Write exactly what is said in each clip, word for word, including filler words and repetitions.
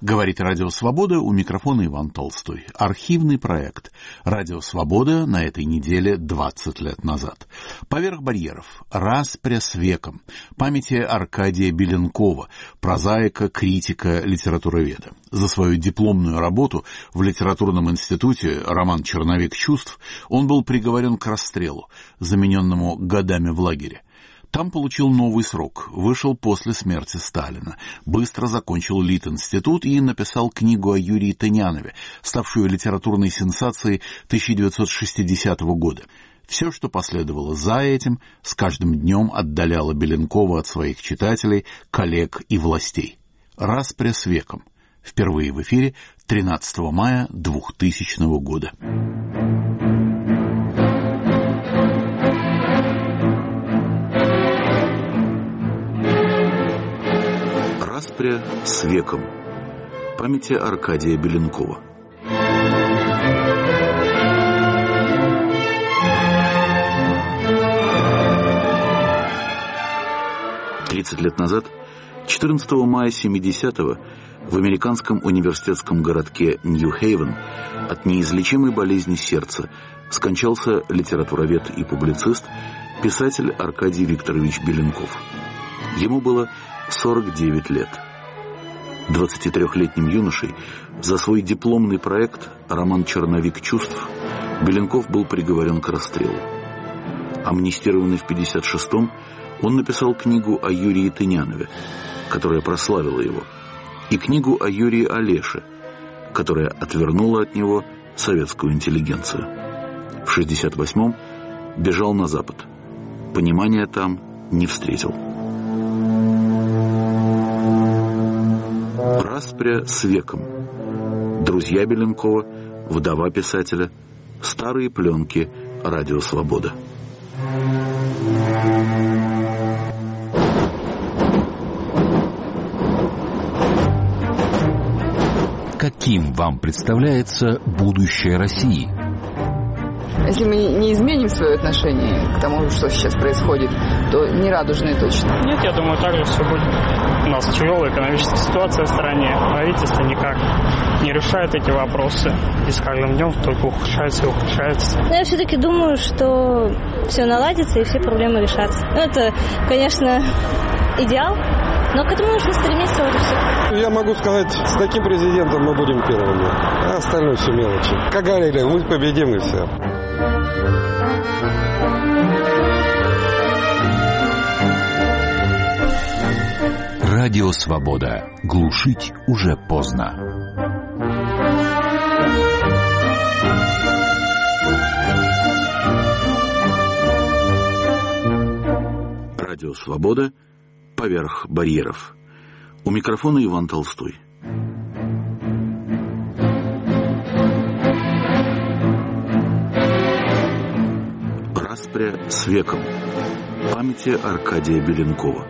Говорит Радио Свобода, у микрофона Иван Толстой. Архивный проект Радио Свобода на этой неделе двадцать лет назад. Поверх барьеров. Распря с веком. Памяти Аркадия Беленкова, прозаика, критика, литературоведа. За свою дипломную работу в литературном институте «Роман Черновик чувств» он был приговорен к расстрелу, замененному годами в лагере. Там получил новый срок, вышел после смерти Сталина, быстро закончил Литинститут и написал книгу о Юрии Тынянове, ставшую литературной сенсацией тысяча девятьсот шестидесятого года. Все, что последовало за этим, с каждым днем отдаляло Беленкова от своих читателей, коллег и властей. «Распря с веком». Впервые в эфире тринадцатого мая двухтысячного года. «Распря с веком». Памяти Аркадия Беленкова. Тридцать лет назад, четырнадцатого мая семидесятого, в американском университетском городке Нью-Хейвен от неизлечимой болезни сердца скончался литературовед и публицист, писатель Аркадий Викторович Беленков. Ему было сорок девять лет. двадцатитрёхлетним юношей за свой дипломный проект «Роман Черновик чувств» Беленков был приговорен к расстрелу. Амнистированный в пятьдесят шестом, он написал книгу о Юрии Тынянове, которая прославила его, и книгу о Юрии Олеше, которая отвернула от него советскую интеллигенцию. В шестьдесят восьмом бежал на Запад. Понимания там не встретил. Распря с веком. Друзья Беленкова, вдова писателя, старые пленки Радио Свобода. Каким вам представляется будущее России? Если мы не изменим свое отношение к тому, что сейчас происходит, то не радужные точно. Нет, я думаю, так же все будет. У нас тяжелая экономическая ситуация в стране. Правительство никак не решает эти вопросы. И с каждым днем только ухудшается и ухудшается. Но я все-таки думаю, что все наладится и все проблемы решатся. Ну, это, конечно, идеал, но к этому нужно стремиться, вот и все. Я могу сказать, с таким президентом мы будем первыми, а остальное все мелочи. Как говорили, мы победим и все. Радио Свобода. Глушить уже поздно. Радио Свобода. Поверх барьеров. У микрофона Иван Толстой. Распря с веком. Памяти Аркадия Беленкова.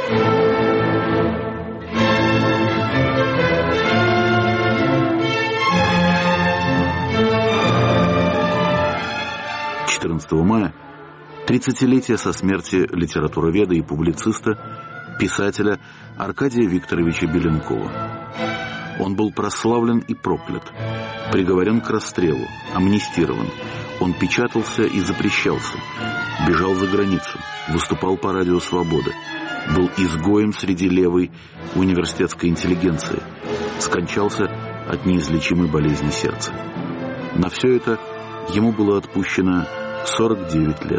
четырнадцатого мая тридцатилетие со смерти литературоведа и публициста, писателя Аркадия Викторовича Беленкова. Он был прославлен и проклят, приговорен к расстрелу, амнистирован. Он печатался и запрещался, бежал за границу, выступал по Радио Свобода, был изгоем среди левой университетской интеллигенции, скончался от неизлечимой болезни сердца. На все это ему было отпущено сорок девять лет.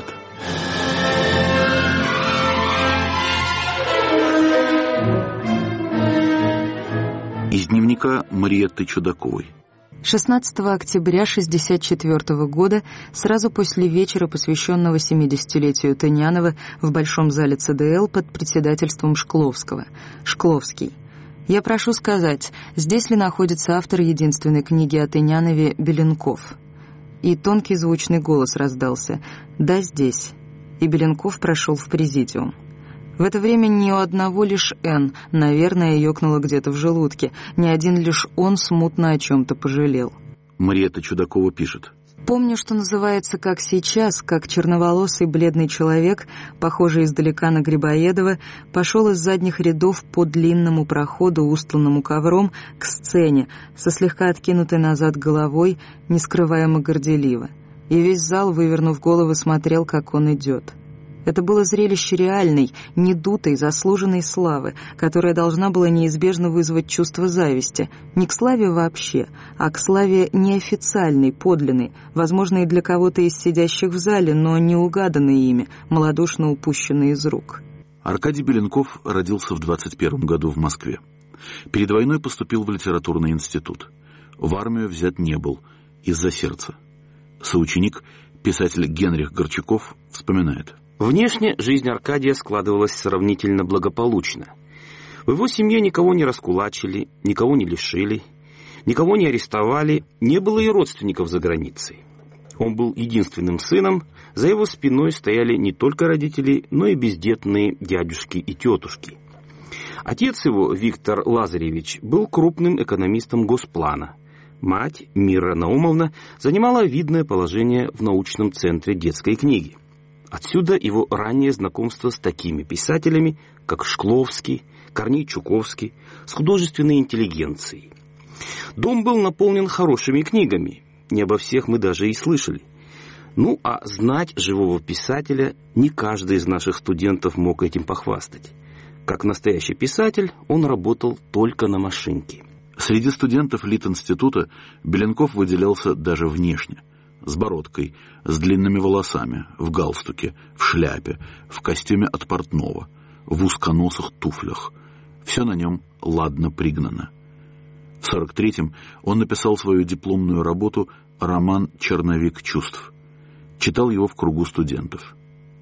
Из дневника Мариетты Чудаковой. шестнадцатого октября шестьдесят четвёртого года, сразу после вечера, посвященного семидесятилетию Тынянова в Большом зале ЦДЛ под председательством Шкловского. Шкловский. Я прошу сказать, здесь ли находится автор единственной книги о Тынянове Беленков? И тонкий звучный голос раздался. Да, здесь. И Беленков прошел в президиум. В это время ни у одного лишь Н, наверное, ёкнуло где-то в желудке. Ни один лишь он смутно о чем-то пожалел. Мариетта Чудакова пишет. Помню, что называется, как сейчас, как черноволосый бледный человек, похожий издалека на Грибоедова, пошел из задних рядов по длинному проходу, устланному ковром, к сцене, со слегка откинутой назад головой, нескрываемо горделиво. И весь зал, вывернув головы, смотрел, как он идет. Это было зрелище реальной, недутой, заслуженной славы, которая должна была неизбежно вызвать чувство зависти, не к славе вообще, а к славе неофициальной, подлинной, возможно, и для кого-то из сидящих в зале, но не угаданной ими, малодушно упущенной из рук. Аркадий Беленков родился в двадцать первом году в Москве. Перед войной поступил в литературный институт. В армию взят не был, из-за сердца. Соученик, писатель Генрих Горчаков, вспоминает. Внешне жизнь Аркадия складывалась сравнительно благополучно. В его семье никого не раскулачили, никого не лишили, никого не арестовали, не было и родственников за границей. Он был единственным сыном, за его спиной стояли не только родители, но и бездетные дядюшки и тетушки. Отец его, Виктор Лазаревич, был крупным экономистом Госплана. Мать, Мира Наумовна, занимала видное положение в научном центре детской книги. Отсюда его раннее знакомство с такими писателями, как Шкловский, Корней Чуковский, с художественной интеллигенцией. Дом был наполнен хорошими книгами, не обо всех мы даже и слышали. Ну, а знать живого писателя не каждый из наших студентов мог этим похвастать. Как настоящий писатель, он работал только на машинке. Среди студентов Литинститута Беленков выделялся даже внешне. С бородкой, с длинными волосами, в галстуке, в шляпе, в костюме от портного, в узконосых туфлях. Все на нем ладно пригнано. В сорок третьем он написал свою дипломную работу «Роман «Черновик чувств». Читал его в кругу студентов.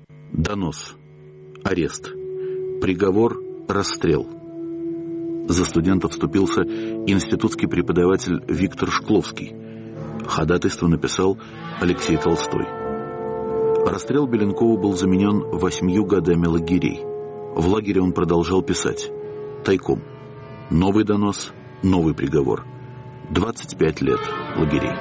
Донос. Арест. Приговор. Расстрел. За студентов вступился институтский преподаватель Виктор Шкловский. Ходатайство написал Алексей Толстой. Расстрел Беленкова был заменен восьмью годами лагерей. В лагере он продолжал писать. Тайком. Новый донос, новый приговор. двадцать пять лет лагерей.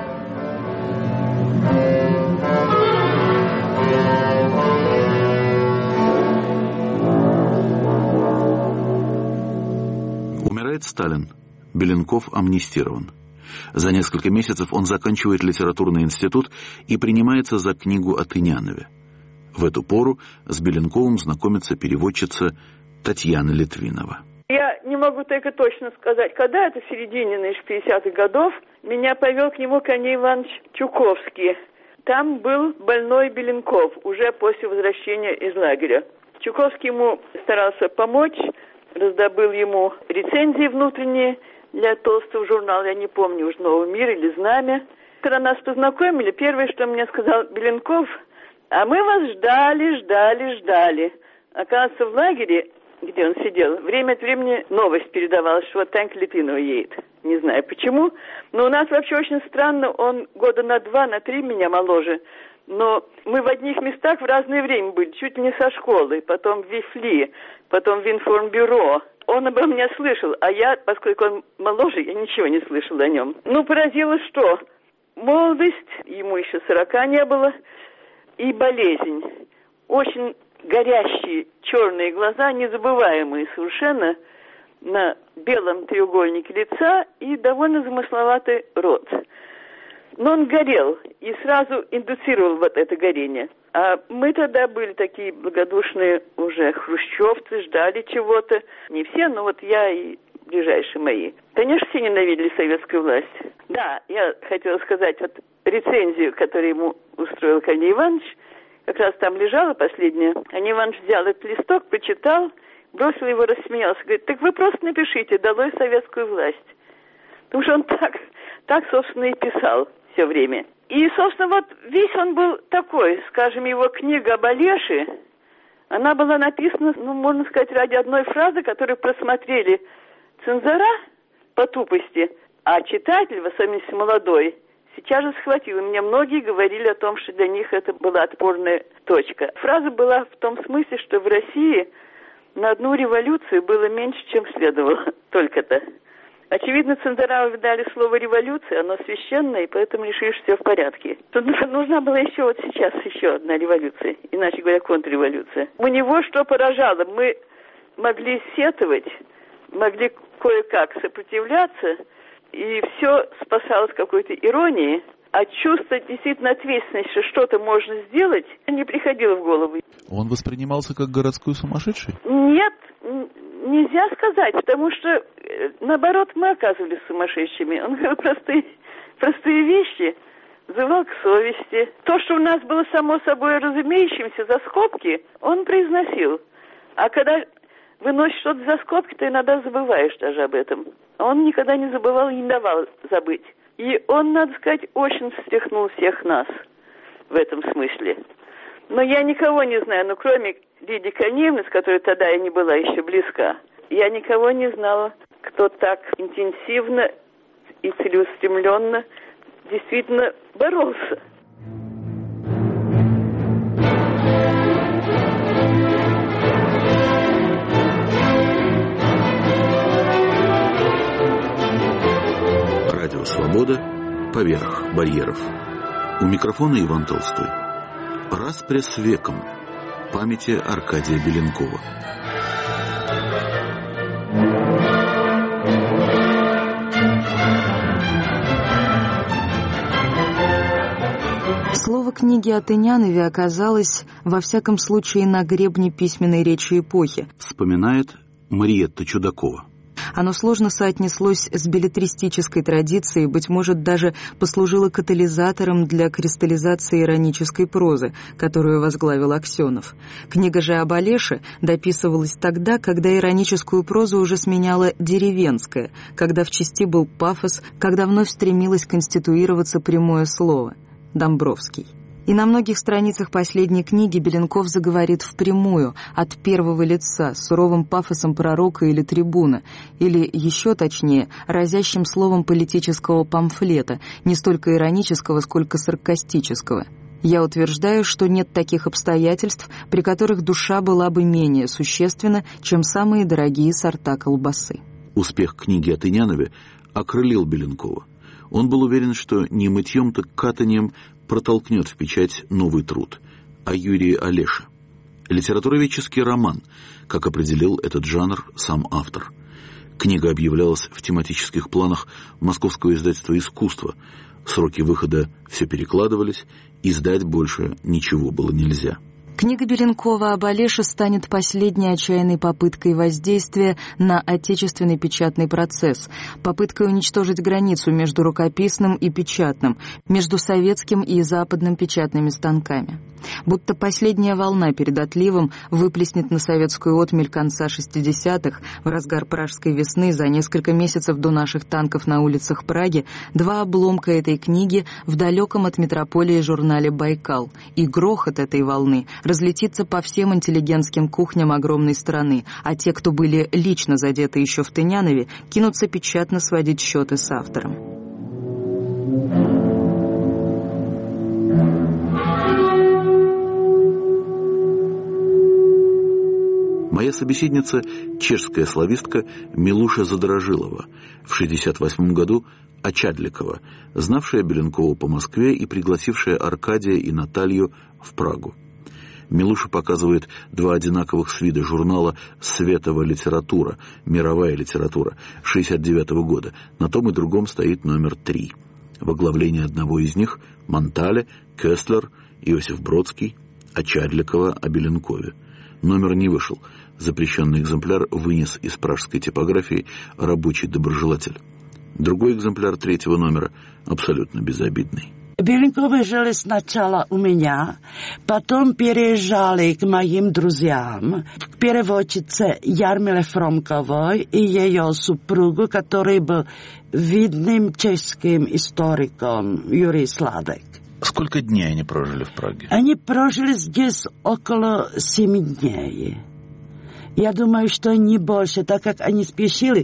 Умирает Сталин. Беленков амнистирован. За несколько месяцев он заканчивает литературный институт и принимается за книгу о Тынянове. В эту пору с Беленковым знакомится переводчица Татьяна Литвинова. Я не могу только точно сказать, когда это, в середине пятидесятых годов, меня повел к нему Корней Иванович Чуковский. Там был больной Беленков, уже после возвращения из лагеря. Чуковский ему старался помочь, раздобыл ему рецензии внутренние для Толстого журнала, я не помню уж «Новый мир» или «Знамя». Когда нас познакомили, первое, что мне сказал Беленков, а мы вас ждали, ждали, ждали. Оказывается, в лагере, где он сидел, время от времени новость передавалась, что вот Танька Литвинова едет. Не знаю почему, но у нас вообще очень странно, он года на два, на три меня моложе. Но мы в одних местах в разное время были, чуть ли не со школы, потом в Вифли, потом в информбюро. Он обо мне слышал, а я, поскольку он моложе, я ничего не слышал о нем. Ну, поразило что? Молодость, ему еще сорока не было, и болезнь. Очень горящие черные глаза, незабываемые совершенно, на белом треугольнике лица и довольно замысловатый рот. Но он горел и сразу индуцировал вот это горение. А мы тогда были такие благодушные уже хрущевцы, ждали чего-то. Не все, но вот я и ближайшие мои. Конечно, все ненавидели советскую власть. Да, я хотела сказать, вот рецензию, которую ему устроил Корней Иванович, как раз там лежала последняя. Корней Иванович взял этот листок, прочитал, бросил его, рассмеялся. Говорит, так вы просто напишите «Долой советскую власть». Потому что он так, так, собственно, и писал все время. И, собственно, вот весь он был такой, скажем, его книга об Олеше, она была написана, ну, можно сказать, ради одной фразы, которую просмотрели цензора по тупости, а читатель, в особенности молодой, сейчас же схватил. И мне многие говорили о том, что для них это была отпорная точка. Фраза была в том смысле, что в России на одну революцию было меньше, чем следовало только-то. Очевидно, цензорам дали слово «революция», оно священное, и поэтому решили, что все в порядке. Тут нужна была еще вот сейчас еще одна революция, иначе говоря, контрреволюция. У него что поражало? Мы могли сетовать, могли кое-как сопротивляться, и все спасалось какой-то иронией, а чувство действительно ответственности, что что-то можно сделать, не приходило в голову. Он воспринимался как городской сумасшедший? Нет, нельзя сказать, потому что, наоборот, мы оказывались сумасшедшими. Он говорил простые, простые вещи, взывал к совести. То, что у нас было само собой разумеющимся за скобки, он произносил. А когда выносишь что-то за скобки, ты иногда забываешь даже об этом. Он никогда не забывал и не давал забыть. И он, надо сказать, очень встряхнул всех нас в этом смысле. Но я никого не знаю, ну, кроме Лидии Корнеевны, с которой тогда я не была еще близка, я никого не знала, кто так интенсивно и целеустремленно действительно боролся. Радио «Свобода» поверх барьеров. У микрофона Иван Толстой. Распря с веком. Памяти Аркадия Беленкова. Слово книги о Тынянове оказалось, во всяком случае, на гребне письменной речи эпохи, вспоминает Мариетта Чудакова. Оно сложно соотнеслось с беллетристической традицией, быть может, даже послужило катализатором для кристаллизации иронической прозы, которую возглавил Аксенов. Книга же об Олеше дописывалась тогда, когда ироническую прозу уже сменяла деревенская, когда в части был пафос, когда вновь стремилось конституироваться прямое слово. Домбровский. И на многих страницах последней книги Беленков заговорит впрямую, от первого лица, с суровым пафосом пророка или трибуна, или, еще точнее, разящим словом политического памфлета, не столько иронического, сколько саркастического. Я утверждаю, что нет таких обстоятельств, при которых душа была бы менее существенна, чем самые дорогие сорта колбасы. Успех книги о Тынянове окрылил Беленкова. Он был уверен, что не мытьем, так катанием протолкнет в печать новый труд о Юрии Олеше. Литературоведческий роман, как определил этот жанр сам автор. Книга объявлялась в тематических планах московского издательства «Искусство». Сроки выхода все перекладывались, издать больше ничего было нельзя. Книга Беленкова об Олеше станет последней отчаянной попыткой воздействия на отечественный печатный процесс, попыткой уничтожить границу между рукописным и печатным, между советским и западным печатными станками. Будто последняя волна перед отливом выплеснет на советскую отмель конца шестидесятых, в разгар пражской весны, за несколько месяцев до наших танков на улицах Праги, два обломка этой книги в далеком от метрополии журнале «Байкал», и грохот этой волны разлетится по всем интеллигентским кухням огромной страны, а те, кто были лично задеты еще в Тынянове, кинутся печатно сводить счеты с автором. Моя собеседница – чешская славистка Милуша Задорожилова, в шестьдесят восьмом году Очадликова, знавшая Беленкова по Москве и пригласившая Аркадия и Наталью в Прагу. Милуша показывает два одинаковых с вида журнала «Светова литература», «Мировая литература» шестьдесят девятого года. На том и другом стоит номер три. В оглавлении одного из них – Монтале, Кёстлер, Иосиф Бродский, Очадликова о Беленкове. Номер не вышел. Запрещенный экземпляр вынес из пражской типографии рабочий доброжелатель. Другой экземпляр третьего номера абсолютно безобидный. Беленковы жили сначала у меня, потом переезжали к моим друзьям, к переводчице Ярмиле Фромковой и ее супругу, который был видным чешским историком Юрий Сладек. Сколько дней они прожили в Праге? Они прожили здесь около семи дней. Я думаю, что не больше, так как они спешили.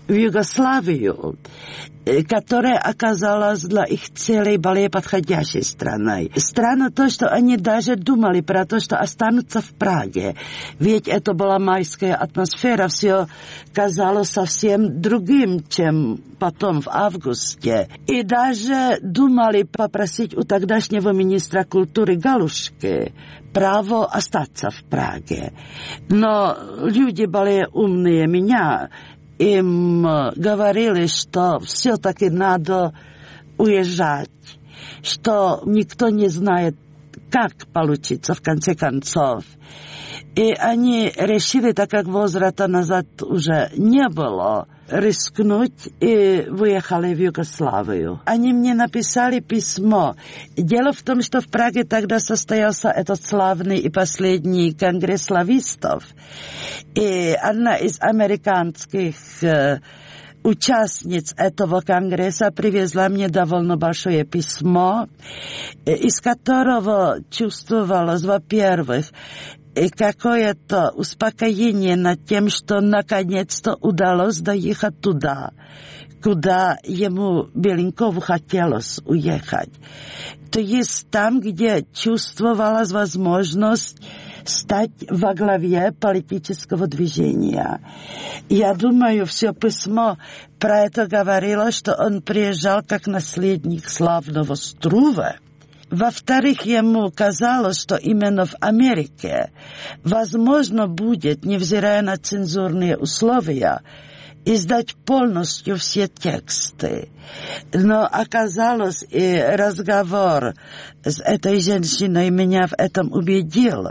в Югославию, которая оказалась для их целей более подходящей страной. Странно то, что они даже думали про то, что останутся в Праге. Ведь это была майская атмосфера, все казалось совсем другим, чем потом в августе. И даже думали попросить у тогдашнего министра культуры Галушки право остаться в Праге. Но люди более умные меня им говорили, что все-таки надо уезжать, что никто не знает, как получится в конце концов. И они решили, так как возврата назад уже не было, рискнуть и выехали в Югославию. Они мне написали письмо. Дело в том, что в Праге тогда состоялся этот славный и последний конгресс славистов. И одна из американских э, участниц этого конгресса привезла мне довольно большое письмо, из которого чувствовалось, во-первых, и какое-то успокоение над тем, что наконец-то удалось доехать туда, куда ему, Беленкову, хотелось уехать. То есть там, где чувствовалась возможность стать во главе политического движения. Я думаю, все письмо про это говорило, что он приезжал как наследник славного Струве. Во-вторых, ему казалось, что именно в Америке возможно будет, невзирая на цензурные условия, издать полностью все тексты. Но оказалось, и разговор с этой женщиной меня в этом убедил,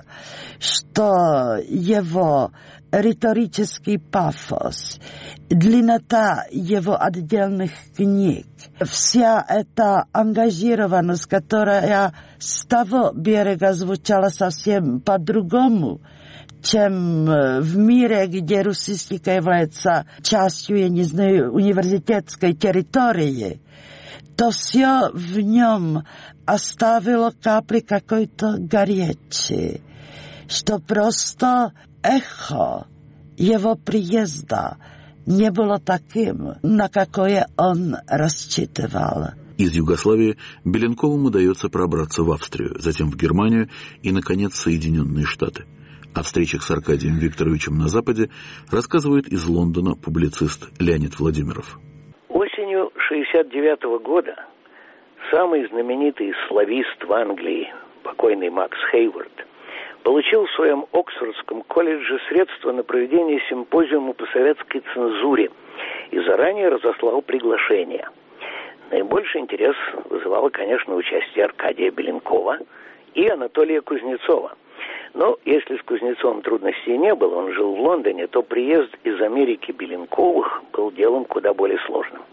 что его риторический пафос, длиннота его отдельных книг, вся эта ангажированность, которая с того берега звучала совсем по-другому, чем в мире, где русистика является частью, я не знаю, университетской территории, то все в нем оставило капли какой-то горечи, что просто эхо его приезда не было таким, на какое он рассчитывал. Из Югославии Беленковым удается пробраться в Австрию, затем в Германию и, наконец, Соединенные Штаты. О встречах с Аркадием Викторовичем на Западе рассказывает из Лондона публицист Леонид Владимиров. Осенью шестьдесят девятого года самый знаменитый славист в Англии, покойный Макс Хейвард, получил в своем Оксфордском колледже средства на проведение симпозиума по советской цензуре и заранее разослал приглашение. Наибольший интерес вызывало, конечно, участие Аркадия Беленкова и Анатолия Кузнецова. Но если с Кузнецовым трудностей не было, он жил в Лондоне, то приезд из Америки Беленковых был делом куда более сложным.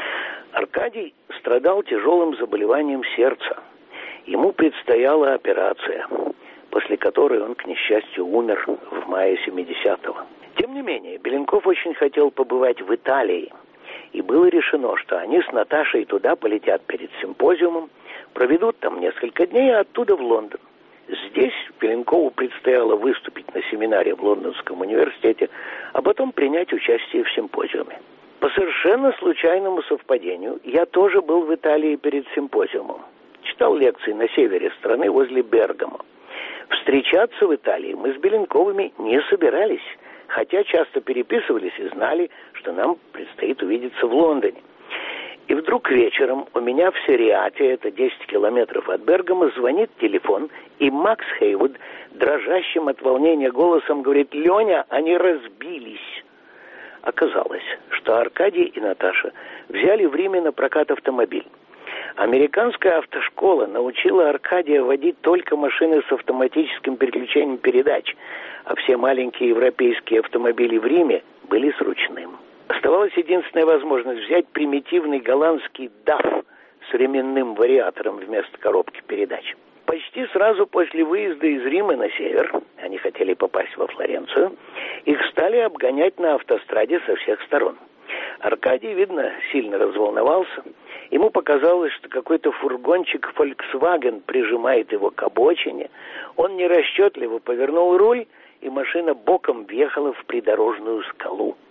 Аркадий страдал тяжелым заболеванием сердца. Ему предстояла операция, после которой он, к несчастью, умер в мае семидесятого. Тем не менее, Беленков очень хотел побывать в Италии, и было решено, что они с Наташей туда полетят перед симпозиумом, проведут там несколько дней, а оттуда в Лондон. Здесь Беленкову предстояло выступить на семинаре в Лондонском университете, а потом принять участие в симпозиуме. По совершенно случайному совпадению я тоже был в Италии перед симпозиумом. Читал лекции на севере страны возле Бергамо. Встречаться в Италии мы с Беленковыми не собирались, хотя часто переписывались и знали, что нам предстоит увидеться в Лондоне. И вдруг вечером у меня в Сериате, это десять километров от Бергамо, звонит телефон, и Макс Хейвуд дрожащим от волнения голосом говорит: «Леня, они разбились». Оказалось, что Аркадий и Наташа взяли в Риме на прокат автомобиль. Американская автошкола научила Аркадия водить только машины с автоматическим переключением передач, а все маленькие европейские автомобили в Риме были с ручным. Оставалась единственная возможность взять примитивный голландский даф с ременным вариатором вместо коробки передач. Почти сразу после выезда из Рима на север, они хотели попасть во Флоренцию, их стали обгонять на автостраде со всех сторон. Аркадий, видно, сильно разволновался. Ему показалось, что какой-то фургончик Volkswagen прижимает его к обочине. Он нерасчетливо повернул руль, и машина боком въехала в придорожную скалу.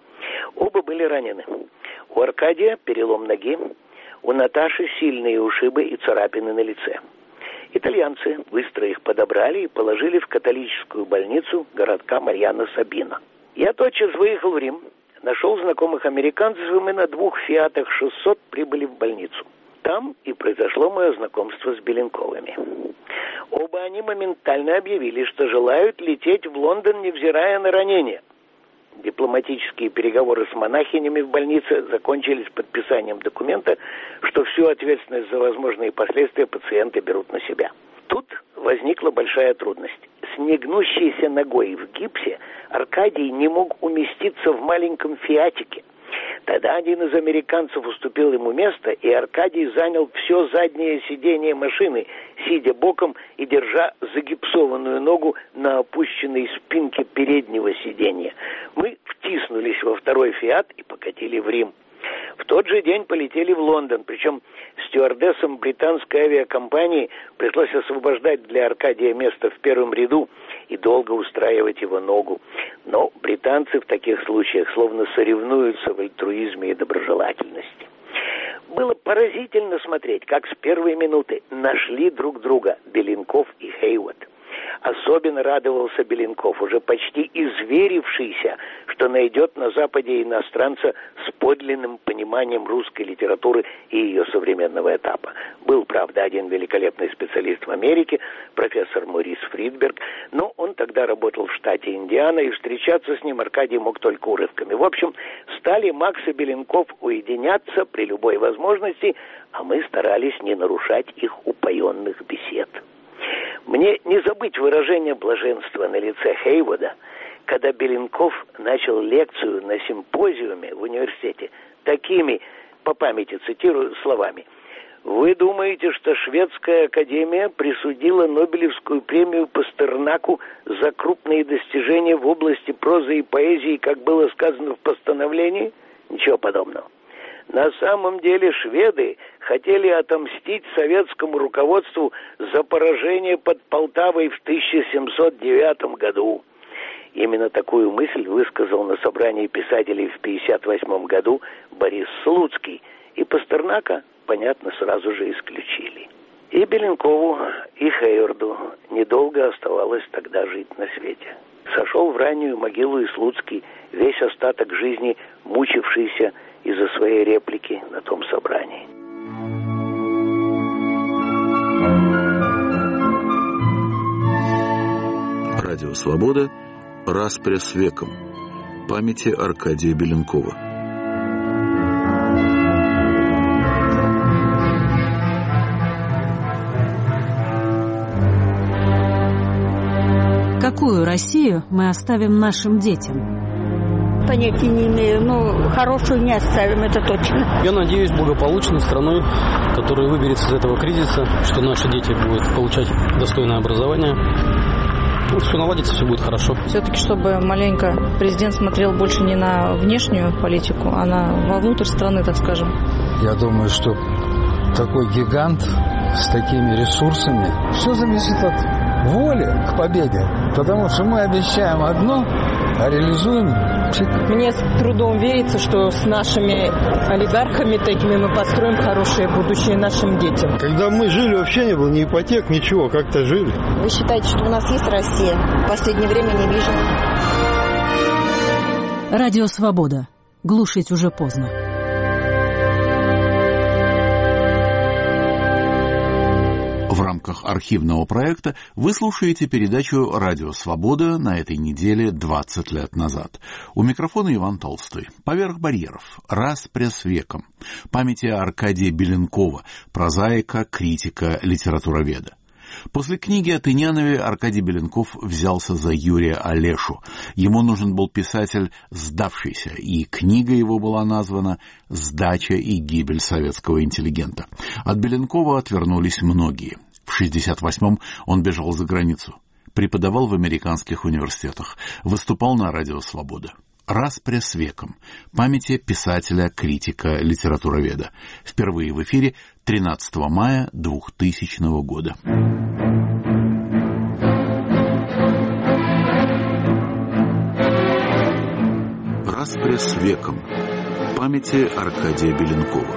Оба были ранены. У Аркадия перелом ноги, у Наташи сильные ушибы и царапины на лице. Итальянцы быстро их подобрали и положили в католическую больницу городка Марьяно Сабино. Я тотчас выехал в Рим, нашел знакомых американцев, и мы на двух «Фиатах шестьсот» прибыли в больницу. Там и произошло мое знакомство с Беленковыми. Оба они моментально объявили, что желают лететь в Лондон, невзирая на ранения. Дипломатические переговоры с монахинями в больнице закончились подписанием документа, что всю ответственность за возможные последствия пациенты берут на себя. Тут возникла большая трудность. С негнущейся ногой в гипсе Аркадий не мог уместиться в маленьком «Фиатике». Тогда один из американцев уступил ему место, и Аркадий занял все заднее сиденье машины, сидя боком и держа загипсованную ногу на опущенной спинке переднего сиденья. Мы втиснулись во второй «Фиат» и покатили в Рим. В тот же день полетели в Лондон, причем стюардессам британской авиакомпании пришлось освобождать для Аркадия место в первом ряду и долго устраивать его ногу. Но британцы в таких случаях словно соревнуются в альтруизме и доброжелательности. Было поразительно смотреть, как с первой минуты нашли друг друга Беленков и Хейвуд. Особенно радовался Беленков, уже почти изверившийся, что найдет на Западе иностранца с подлинным пониманием русской литературы и ее современного этапа. Был, правда, один великолепный специалист в Америке, профессор Морис Фридберг, но он тогда работал в штате Индиана, и встречаться с ним Аркадий мог только урывками. В общем, стали Макс и Беленков уединяться при любой возможности, а мы старались не нарушать их упоенных бесед. Мне не забыть выражение блаженства на лице Хейвуда, когда Беленков начал лекцию на симпозиуме в университете такими, по памяти цитирую, словами: «Вы думаете, что шведская академия присудила Нобелевскую премию Пастернаку за крупные достижения в области прозы и поэзии, как было сказано в постановлении? Ничего подобного. На самом деле шведы хотели отомстить советскому руководству за поражение под Полтавой в тысяча семьсот девятом году. Именно такую мысль высказал на собрании писателей в пятьдесят восьмом году Борис Слуцкий, и Пастернака, понятно, сразу же исключили. И Беленкову, и Хейвуду недолго оставалось тогда жить на свете. Сошел в раннюю могилу и Слуцкий, весь остаток жизни мучившийся из-за своей реплики на том собрании. Радио «Свобода», распря с веком. Памяти Аркадия Беленкова. Какую Россию мы оставим нашим детям? Понятия не имею, но хорошую не оставим, это точно. Я надеюсь, благополучной страной, которая выберется из этого кризиса, что наши дети будут получать достойное образование. Ну, все наладится, все будет хорошо. Все-таки, чтобы маленько президент смотрел больше не на внешнюю политику, а на вовнутрь страны, так скажем. Я думаю, что такой гигант с такими ресурсами, все зависит от воли к победе. Потому что мы обещаем одно, а реализуем. Мне с трудом верится, что с нашими олигархами такими мы построим хорошее будущее нашим детям. Когда мы жили, вообще не было ни ипотек, ничего, как-то жили. Вы считаете, что у нас есть Россия? В последнее время не вижу. Радио «Свобода». Глушить уже поздно. В рамках архивного проекта вы слушаете передачу «Радио Свобода» на этой неделе двадцать лет назад. У микрофона Иван Толстой. «Поверх барьеров. Распря с веком». Памяти Аркадия Беленкова, прозаика, критика, литературоведа. После книги о Тынянове Аркадий Беленков взялся за Юрия Олешу. Ему нужен был писатель сдавшийся, и книга его была названа «Сдача и гибель советского интеллигента». От Беленкова отвернулись многие. В шестьдесят восьмом он бежал за границу, преподавал в американских университетах, выступал на радио «Свобода». «Распря с веком». Памяти писателя, критика, литературоведа. Впервые в эфире тринадцатого мая двухтысячного года. «Распря с веком». Памяти Аркадия Беленкова.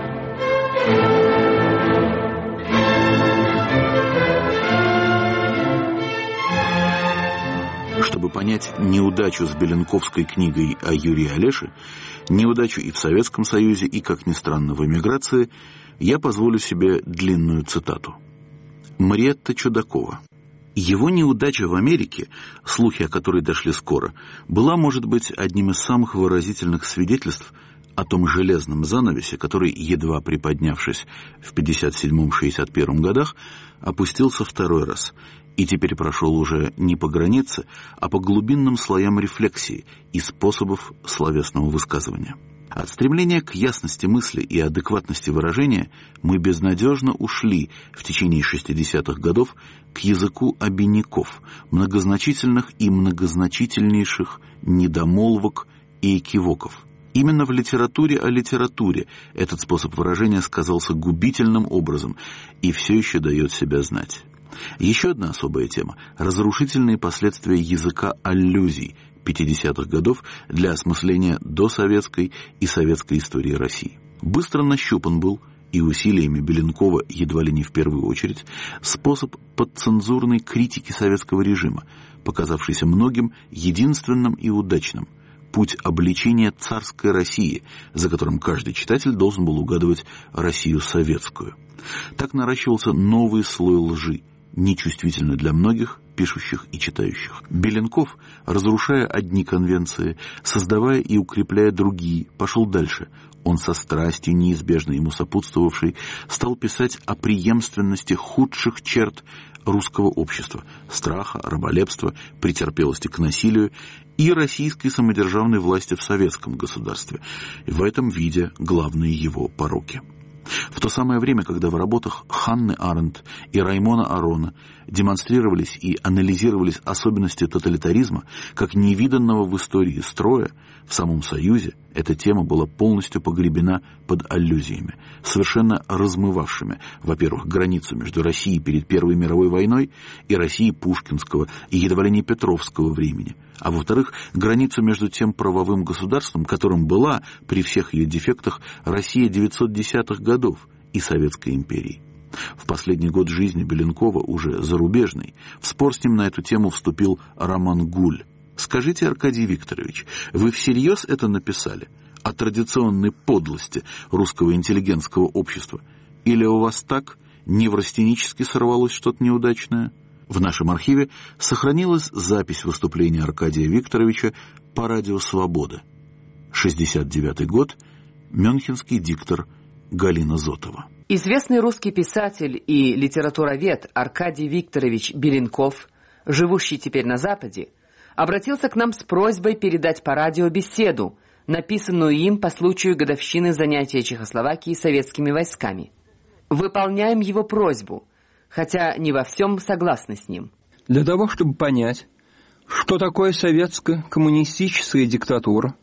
Чтобы понять неудачу с Беленковской книгой о Юрии Олеше, неудачу и в Советском Союзе, и, как ни странно, в эмиграции, я позволю себе длинную цитату. Мариетта Чудакова. Его неудача в Америке, слухи о которой дошли скоро, была, может быть, одним из самых выразительных свидетельств о том железном занавесе, который, едва приподнявшись в пятьдесят седьмом — шестьдесят первом годах, опустился второй раз и теперь прошел уже не по границе, а по глубинным слоям рефлексии и способов словесного высказывания. От стремления к ясности мысли и адекватности выражения мы безнадежно ушли в течение шестидесятых годов к языку обиняков, многозначительных и многозначительнейших недомолвок и экивоков. Именно в литературе о литературе этот способ выражения сказался губительным образом и все еще дает себя знать. Еще одна особая тема – разрушительные последствия языка аллюзий пятидесятых годов для осмысления досоветской и советской истории России. Быстро нащупан был, и усилиями Беленкова едва ли не в первую очередь, способ подцензурной критики советского режима, показавшийся многим единственным и удачным – путь обличения царской России, за которым каждый читатель должен был угадывать Россию советскую. Так наращивался новый слой лжи, нечувствительный для многих пишущих и читающих. Беленков, разрушая одни конвенции, создавая и укрепляя другие, пошел дальше. Он со страстью, неизбежно ему сопутствовавшей, стал писать о преемственности худших черт русского общества – страха, раболепства, претерпелости к насилию и российской самодержавной власти в советском государстве, в этом виде главные его пороки. В то самое время, когда в работах Ханны Аренд и Раймона Арона демонстрировались и анализировались особенности тоталитаризма как невиданного в истории строя, в самом Союзе эта тема была полностью погребена под аллюзиями, совершенно размывавшими, во-первых, границу между Россией перед Первой мировой войной и Россией пушкинского и едва ли не петровского времени, а во-вторых, границу между тем правовым государством, которым была, при всех ее дефектах, Россия девятисотдесятых годов и Советской империи. В последний год жизни Беленкова, уже зарубежный, в спор с ним на эту тему вступил Роман Гуль. Скажите, Аркадий Викторович, вы всерьез это написали о традиционной подлости русского интеллигентского общества? Или у вас так неврастенически сорвалось что-то неудачное? В нашем архиве сохранилась запись выступления Аркадия Викторовича по радио «Свобода». шестьдесят девятый год, мюнхенский диктор Галина Зотова. Известный русский писатель и литературовед Аркадий Викторович Беленков, живущий теперь на Западе, обратился к нам с просьбой передать по радио беседу, написанную им по случаю годовщины занятия Чехословакии советскими войсками. Выполняем его просьбу, хотя не во всем согласны с ним. Для того, чтобы понять, что такое советская коммунистическая диктатура,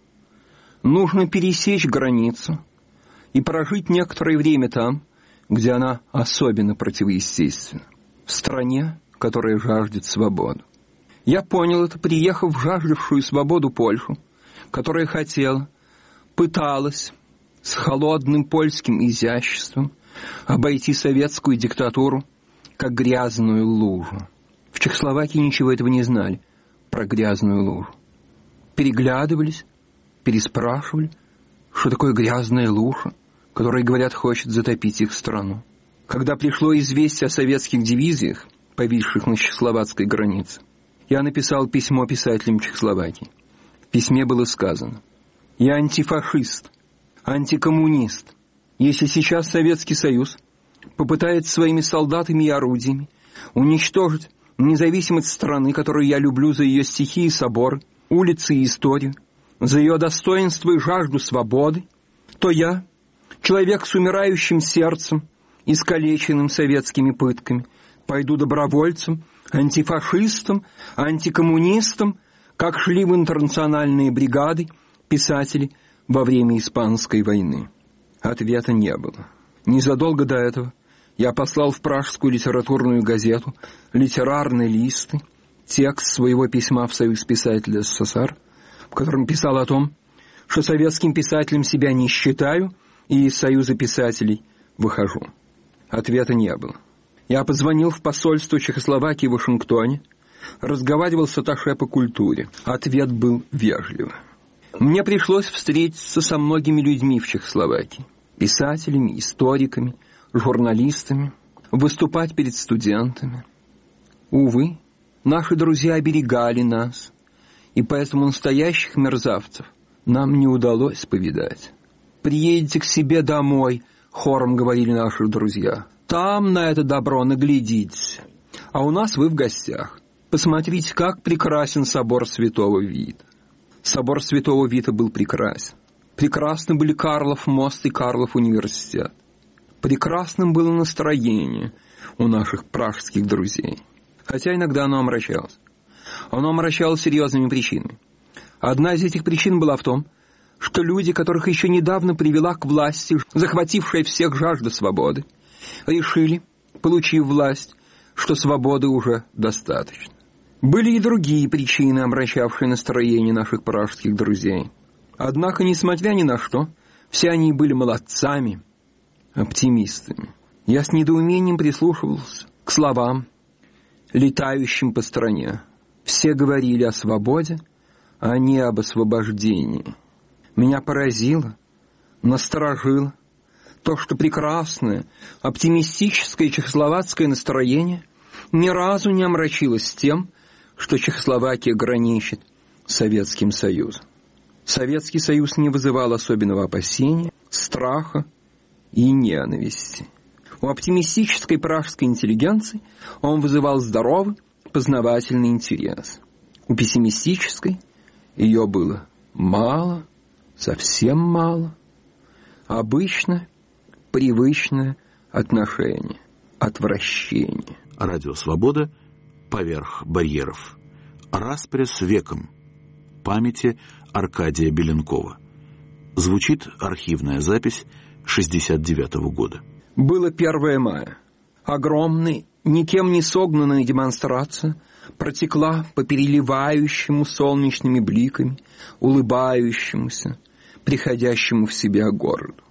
нужно пересечь границу и прожить некоторое время там, где она особенно противоестественна, в стране, которая жаждет свободы. Я понял это, приехав в жаждавшую свободу Польшу, которая хотела, пыталась с холодным польским изяществом обойти советскую диктатуру как грязную лужу. В Чехословакии ничего этого не знали про грязную лужу. Переглядывались, переспрашивали, что такое грязная лужа, которая, говорят, хочет затопить их страну. Когда пришло известие о советских дивизиях, повисших на чехословацкой границе, я написал письмо писателям Чехословакии. В письме было сказано: «Я антифашист, антикоммунист. Если сейчас Советский Союз попытается своими солдатами и орудиями уничтожить независимость страны, которую я люблю за ее стихи и соборы, улицы и историю, за ее достоинство и жажду свободы, то я, человек с умирающим сердцем, искалеченным советскими пытками, пойду добровольцем, антифашистом, антикоммунистом, как шли в интернациональные бригады писатели во время Испанской войны». Ответа не было. Незадолго до этого я послал в Пражскую литературную газету «Литерарные листы» текст своего письма в Союз писателей СССР, в котором писал о том, что советским писателем себя не считаю и из Союза писателей выхожу. Ответа не было. Я позвонил в посольство Чехословакии в Вашингтоне, разговаривал с атташе по культуре. Ответ был вежливый. Мне пришлось встретиться со многими людьми в Чехословакии. Писателями, историками, журналистами, выступать перед студентами. Увы, наши друзья оберегали нас, и поэтому настоящих мерзавцев нам не удалось повидать. «Приедете к себе домой», — хором говорили наши друзья. «Там на это добро наглядитесь, а у нас вы в гостях. Посмотрите, как прекрасен собор Святого Вита». Собор Святого Вита был прекрасен. Прекрасны были Карлов мост и Карлов университет. Прекрасным было настроение у наших пражских друзей. Хотя иногда оно омрачалось. Оно омрачалось серьезными причинами. Одна из этих причин была в том, что люди, которых еще недавно привела к власти, захватившая всех жажда свободы, решили, получив власть, что свободы уже достаточно. Были и другие причины, омрачавшие настроение наших пражских друзей. Однако, несмотря ни на что, все они были молодцами, оптимистами. Я с недоумением прислушивался к словам, летающим по стране. Все говорили о свободе, а не об освобождении. Меня поразило, насторожило то, что прекрасное, оптимистическое чехословацкое настроение ни разу не омрачилось тем, что Чехословакия граничит с Советским Союзом. Советский Союз не вызывал особенного опасения, страха и ненависти. У оптимистической пражской интеллигенции он вызывал здоровый, познавательный интерес. У пессимистической ее было мало, совсем мало, обычное, привычное отношение, отвращение. Радио «Свобода» поверх барьеров. Распря с веком. Памяти Аркадия Беленкова. Звучит архивная запись шестьдесят девятого года. Было первое мая. Огромная, никем не согнанная демонстрация протекла по переливающему солнечными бликами, улыбающемуся, приходящему в себя городу.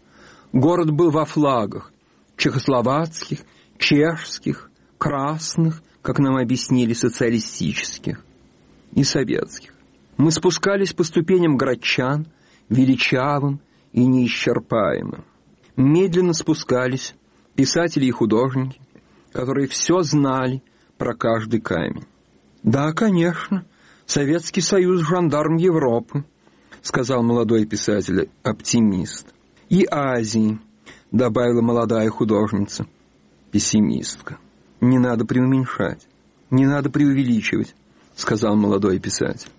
Город был во флагах чехословацких, чешских, красных, как нам объяснили, социалистических и советских. Мы спускались по ступеням градчан, величавым и неисчерпаемым. Медленно спускались писатели и художники, которые все знали про каждый камень. «Да, конечно, Советский Союз — жандарм Европы», — сказал молодой писатель-оптимист. «И Азии», — добавила молодая художница, пессимистка. «Не надо преуменьшать, не надо преувеличивать», — сказал молодой писатель.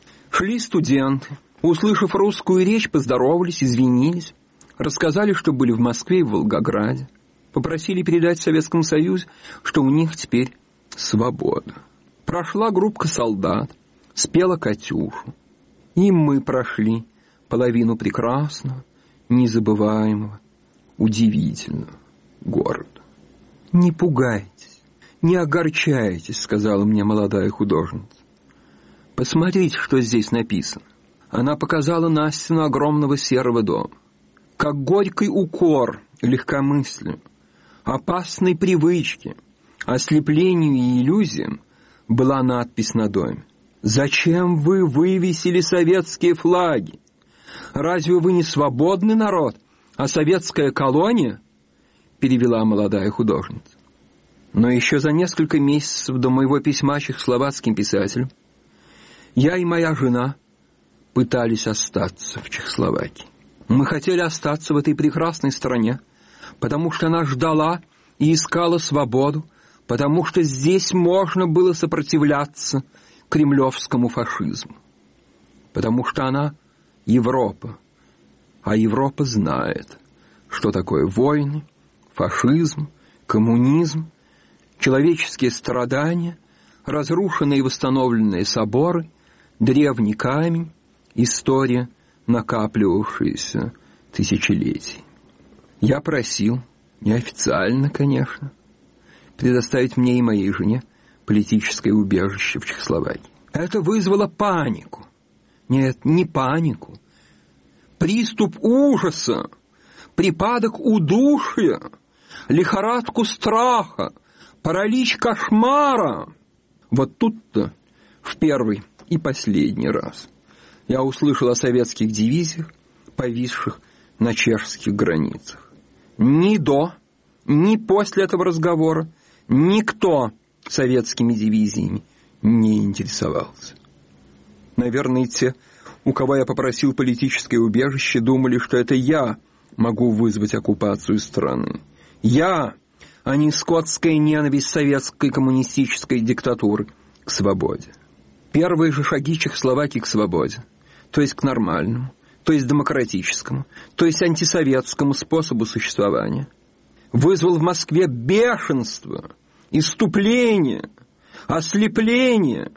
Шли студенты, услышав русскую речь, поздоровались, извинились, рассказали, что были в Москве и в Волгограде, попросили передать Советскому Союзу, что у них теперь свобода. Прошла группка солдат, спела «Катюшу». И мы прошли половину прекрасного, незабываемого, удивительного города. «Не пугайтесь, не огорчайтесь», — сказала мне молодая художница. «Посмотрите, что здесь написано». Она показала на стену огромного серого дома. Как горький укор легкомыслию, опасной привычке, ослеплению и иллюзиям была надпись на доме. «Зачем вы вывесили советские флаги? Разве вы не свободный народ, а советская колония?» перевела молодая художница. Но еще за несколько месяцев до моего письма чехословацким писателям я и моя жена пытались остаться в Чехословакии. Мы хотели остаться в этой прекрасной стране, потому что она ждала и искала свободу, потому что здесь можно было сопротивляться кремлевскому фашизму, потому что она Европа, а Европа знает, что такое войны, фашизм, коммунизм, человеческие страдания, разрушенные и восстановленные соборы, древний камень, история, накапливавшаяся тысячелетий. Я просил, неофициально, конечно, предоставить мне и моей жене политическое убежище в Чехословакии. Это вызвало панику. Нет, не панику, приступ ужаса, припадок удушья, лихорадку страха, паралич кошмара. Вот тут-то в первый и последний раз я услышал о советских дивизиях, повисших на чешских границах. Ни до, ни после этого разговора никто советскими дивизиями не интересовался. Наверное, те, у кого я попросил политическое убежище, думали, что это я могу вызвать оккупацию страны. Я, а не скотская ненависть советской коммунистической диктатуры к свободе. Первые же шаги Чехословакии к свободе, то есть к нормальному, то есть демократическому, то есть антисоветскому способу существования, вызвал в Москве бешенство, исступление, ослепление.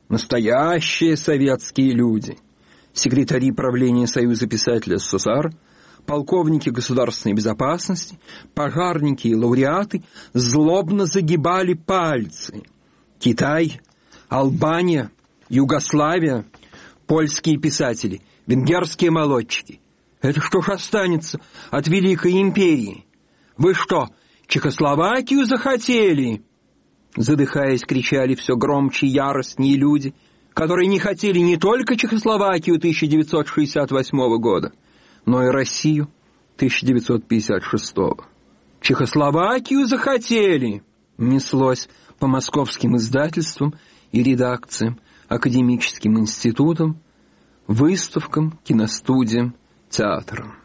Настоящие советские люди, секретари правления Союза писателей СССР, полковники государственной безопасности, пожарники и лауреаты злобно загибали пальцы. Китай, Албания, Югославия, польские писатели, венгерские молодчики. Это что ж останется от Великой империи? Вы что, Чехословакию захотели? Задыхаясь, кричали все громче и яростнее люди, которые не хотели не только Чехословакию тысяча девятьсот шестьдесят восьмого года, но и Россию тысяча девятьсот пятьдесят шестого. Чехословакию захотели! Неслось по московским издательствам и редакциям, академическим институтам, выставкам, киностудиям, театрам.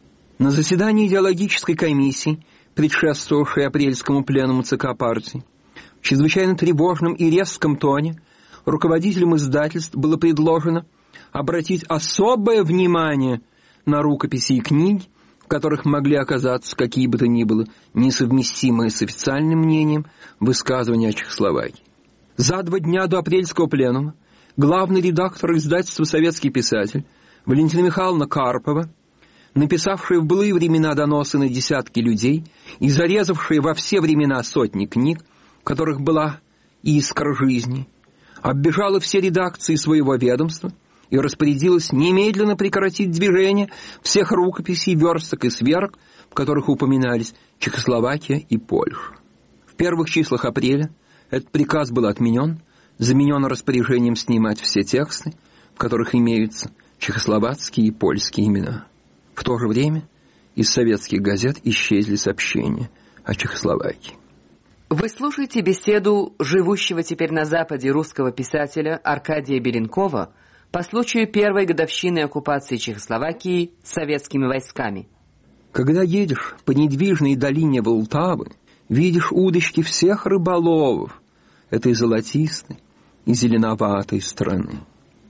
На заседании идеологической комиссии, предшествовавшей апрельскому пленуму ЦК партии, в чрезвычайно тревожном и резком тоне руководителям издательств было предложено обратить особое внимание на рукописи и книги, в которых могли оказаться какие бы то ни было несовместимые с официальным мнением высказывания о Чехословакии. За два дня до апрельского пленума главный редактор издательства «Советский писатель» Валентина Михайловна Карпова, написавшая в былые времена доносы на десятки людей и зарезавшая во все времена сотни книг, в которых была искра жизни, оббежала все редакции своего ведомства и распорядилась немедленно прекратить движение всех рукописей, версток и сверок, в которых упоминались Чехословакия и Польша. В первых числах апреля этот приказ был отменен, заменен распоряжением снимать все тексты, в которых имеются чехословацкие и польские имена. В то же время из советских газет исчезли сообщения о Чехословакии. Вы слушаете беседу живущего теперь на Западе русского писателя Аркадия Беленкова по случаю первой годовщины оккупации Чехословакии советскими войсками. Когда едешь по недвижной долине Волтавы, видишь удочки всех рыболовов этой золотистой и зеленоватой страны.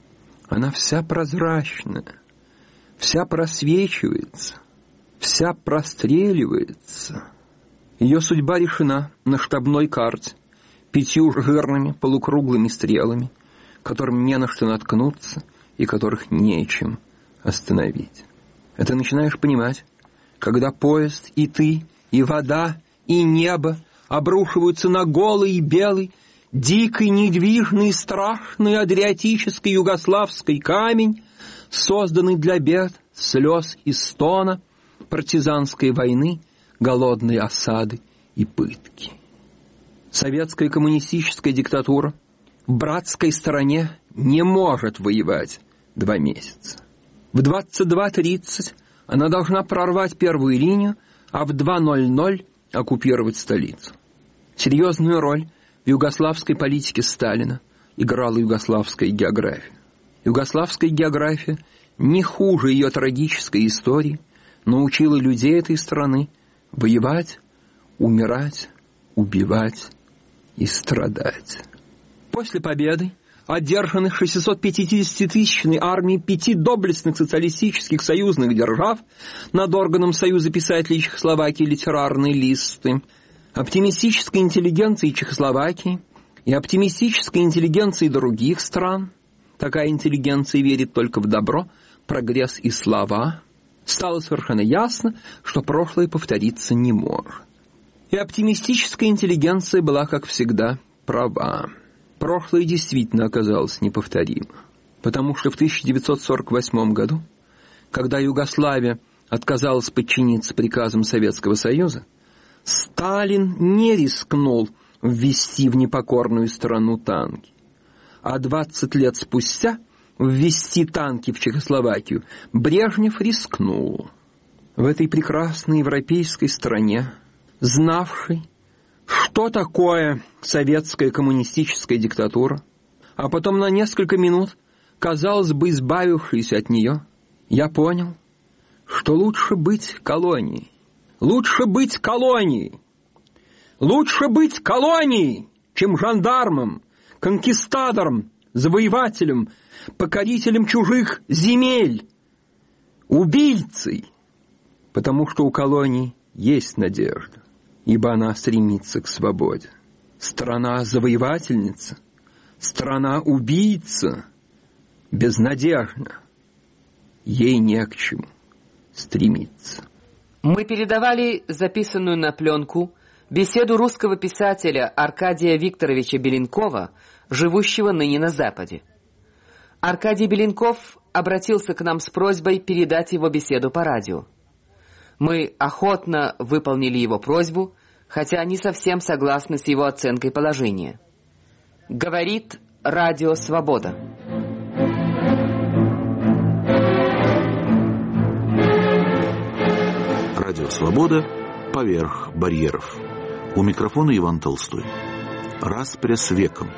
Она вся прозрачная, вся просвечивается, вся простреливается. Ее судьба решена на штабной карте пятью жирными полукруглыми стрелами, которым не на что наткнуться и которых нечем остановить. Это начинаешь понимать, когда поезд и ты, и вода, и небо обрушиваются на голый и белый, дикий, недвижный, страшный адриатический югославский камень, созданный для бед, слез и стона, партизанской войны, голодной осады и пытки. Советская коммунистическая диктатура в братской стороне не может воевать два месяца. В двадцать два тридцать она должна прорвать первую линию, а в два ноль ноль оккупировать столицу. Серьезную роль в югославской политике Сталина играла югославская география. Югославская география не хуже ее трагической истории научила людей этой страны воевать, умирать, убивать и страдать. После победы, одержанных шестисотпятидесятитысячной армией пяти доблестных социалистических союзных держав над органом Союза писателей Чехословакии «Литерарные листы», оптимистической интеллигенции Чехословакии и оптимистической интеллигенции других стран, такая интеллигенция верит только в добро, прогресс и слава, стало совершенно ясно, что прошлое повториться не может. И оптимистическая интеллигенция была, как всегда, права. Прошлое действительно оказалось неповторимо, потому что в тысяча девятьсот сорок восьмом году когда Югославия отказалась подчиниться приказам Советского Союза, Сталин не рискнул ввести в непокорную страну танки. А двадцать лет спустя ввести танки в Чехословакию Брежнев рискнул. В этой прекрасной европейской стране, знавшей, что такое советская коммунистическая диктатура, а потом на несколько минут, казалось бы, избавившись от нее, я понял, что лучше быть колонией. Лучше быть колонией. Лучше быть колонией, чем жандармом, конкистадором, завоевателем, покорителем чужих земель, убийцей, потому что у колонии есть надежда, ибо она стремится к свободе. Страна-завоевательница, страна-убийца безнадежна, ей не к чему стремиться. Мы передавали записанную на пленку беседу русского писателя Аркадия Викторовича Беленкова, живущего ныне на Западе. Аркадий Беленков обратился к нам с просьбой передать его беседу по радио. Мы охотно выполнили его просьбу, хотя не совсем согласны с его оценкой положения. Говорит Радио Свобода. Радио Свобода поверх барьеров. У микрофона Иван Толстой. Распря с веком.